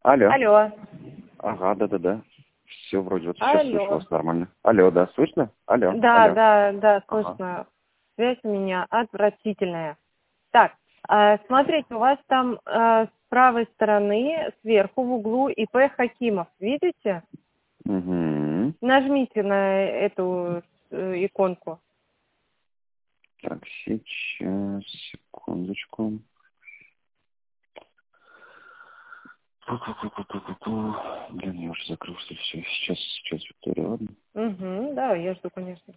Алло. Алло. Ага, да-да-да. Все, вроде вот сейчас слышу Алло. вас нормально. Алло, да, слышно? Алло, Да, алло. да, да, Ага. слышно. Связь у меня отвратительная. Так, смотрите, у вас там с правой стороны, сверху в углу ИП Хакимов. Видите? Угу. Нажмите на эту иконку. Так, сейчас, секундочку. Ку-ку-ку-ку-ку-ку. Блин, я уже закрылся, все. Сейчас, Виктория, ладно? Угу, да, я жду, конечно.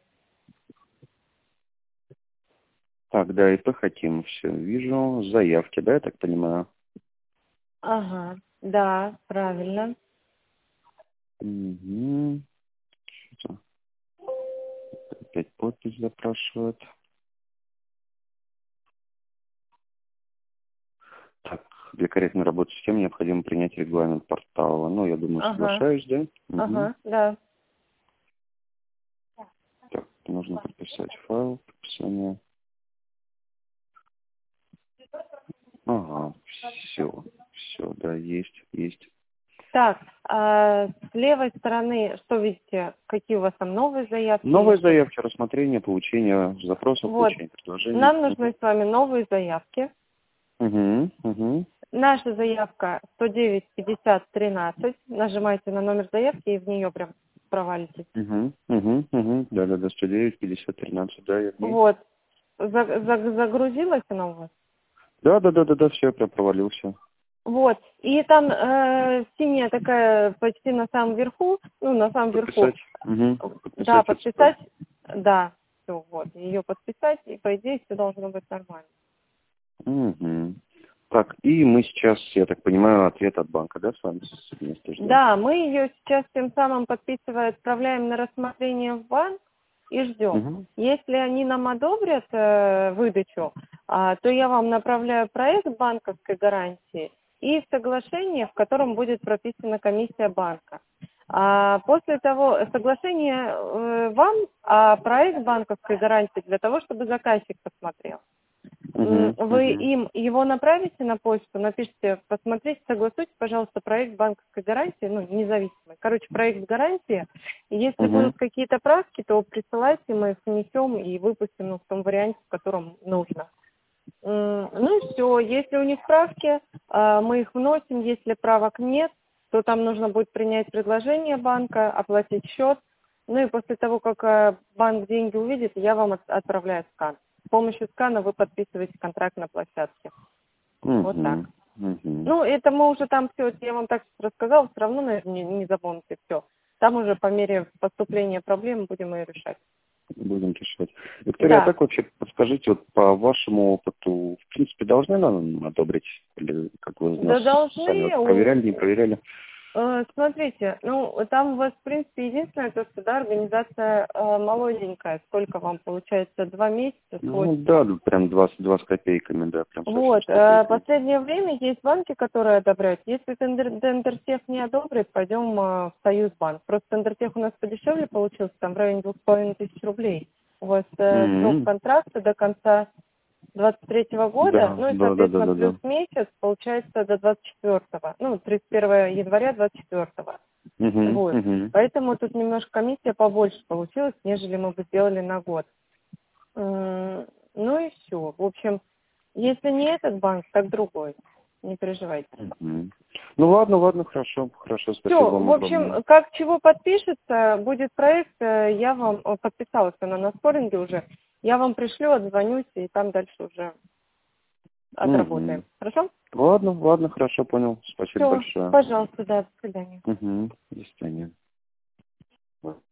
Так, да, ИП хотим, все, вижу. Заявки, да, я так понимаю? Ага, да, правильно. Угу. Опять подпись запрашивают. Так, для корректной работы системы необходимо принять регламент портала. Ну, я думаю, Ага, соглашаюсь, да? Угу. ага, да. Так, нужно подписать файл, подписание. Ага, все, да, есть. Так, с левой стороны, что видите, какие у вас там новые заявки или Новые что? заявки, рассмотрение, получение запросов, Вот, получение предложений. нам нужны с вами новые заявки. Угу. Наша заявка 109-50-13. Нажимаете на номер заявки и в нее прям провалитесь. Угу. Да, 109, 50, 13, да, я в ней. Вот. Загрузилась она у вас? Да, все, я прям провалился. Вот. И там синяя такая почти на самом верху, ну, на самом верху. Подписать. Угу. Да, Подписать отсюда. подписать. Да. Все, вот. Ее подписать, и по идее все должно быть нормально. Угу. Так, и мы сейчас, я так понимаю, ответ от банка, да, с вами вместе ждем? Да, мы ее сейчас тем самым подписывая отправляем на рассмотрение в банк и ждем. Угу. Если они нам одобрят выдачу, то я вам направляю проект банковской гарантии и соглашение, в котором будет прописана комиссия банка. После того соглашение вам, а проект банковской гарантии для того, чтобы заказчик посмотрел. Вы Угу. им его направите на почту, напишите, посмотрите, согласуйте, пожалуйста, проект банковской гарантии, ну, независимый. Короче, проект гарантии. И если Угу. будут какие-то правки, то присылайте, мы их внесем и выпустим, ну, в том варианте, в котором нужно. Ну и все. Если у них правки, мы их вносим. Если правок нет, то там нужно будет принять предложение банка, оплатить счет. Ну и после того, как банк деньги увидит, я вам отправляю скан. С помощью скана вы подписываете контракт на площадке. Вот так. Угу. Ну, это мы уже там все, я вам так рассказала, все равно, наверное, не запомните все. Там уже по мере поступления проблем будем ее решать. Будем решать. Виктория, а Да. как вообще, подскажите, вот по вашему опыту, в принципе, должны нам одобрить? Или как вы нас Да сами вот должны. проверяли, не проверяли? Смотрите, ну, там у вас, в принципе, единственное, то, что, да, организация молоденькая. Сколько вам, получается, 2 месяца Ну сводится? да, прям 22 с копейками, да, прям совсем Вот, с копейками. последнее время есть банки, которые одобряют. Если Тендертех не одобрит, пойдем в Союзбанк. Просто Тендертех у нас подешевле получился, там в районе 2500 рублей. У вас срок М. контракта до конца 23-го года, Да, ну и, да, да, да, соответственно, да, плюс да. месяц, получается, до 24-го, ну, 31 января 24-го. Вот. Угу. Поэтому тут немножко комиссия побольше получилась, нежели мы бы сделали на год. Ну и все. В общем, если не этот банк, так другой. Не переживайте. Угу. Ну ладно, хорошо, спасибо Все, вам в огромное. общем, как чего подпишется, будет проект, я вам подписалась она на споринге уже, я вам пришлю, отзвонюсь, и там дальше уже Угу. отработаем. Хорошо? Ладно, хорошо, понял. Спасибо Все, большое. пожалуйста, да, до свидания. Угу. До свидания.